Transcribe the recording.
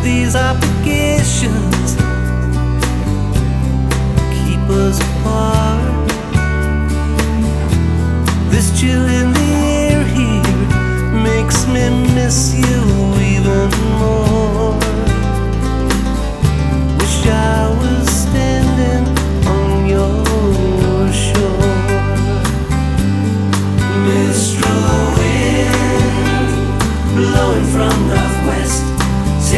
These obligations keep us apart. This chill in the air here makes me miss you.